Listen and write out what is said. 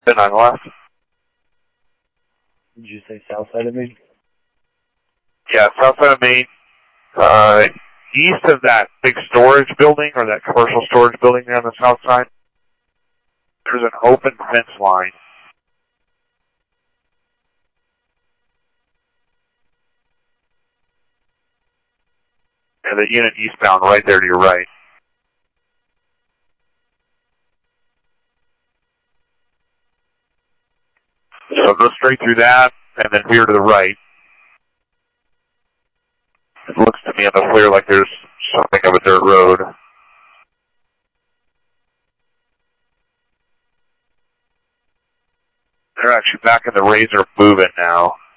Then on left. Did you say south side of me? Yeah, south side of Main. East of that big storage building, or that commercial storage building there on the south side, there's an open fence line. And the unit eastbound right there to your right. So go straight through that, and then veer to the right. It looks to me on the FLIR like there's something of a dirt road. They're actually back in the Razor moving now.